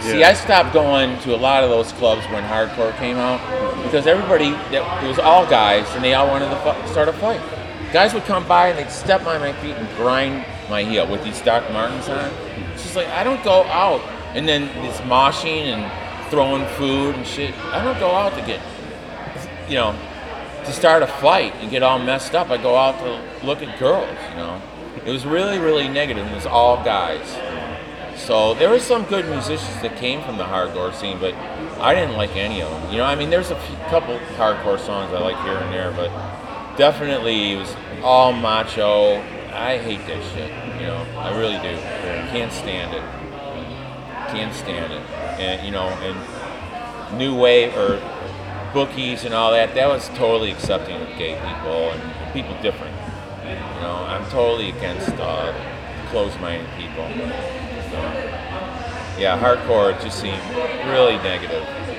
See, I stopped going to a lot of those clubs when hardcore came out because it was all guys, and they all wanted to start a fight. Guys would come by and they'd step on my feet and grind my heel with these Doc Martens on. It's just like, I don't go out and then this moshing and throwing food and shit. I don't go out to get, to start a fight and get all messed up. I go out to look at girls. It was really, really negative. It was all guys. So there were some good musicians that came from the hardcore scene, but I didn't like any of them. There's a couple hardcore songs I like here and there, but definitely it was all macho. I hate that shit. I really do. Can't stand it. Can't stand it. And new wave or bookies and all that was totally accepting of gay people and people different. I'm totally against closed-minded people. So, yeah, hardcore just seemed really negative.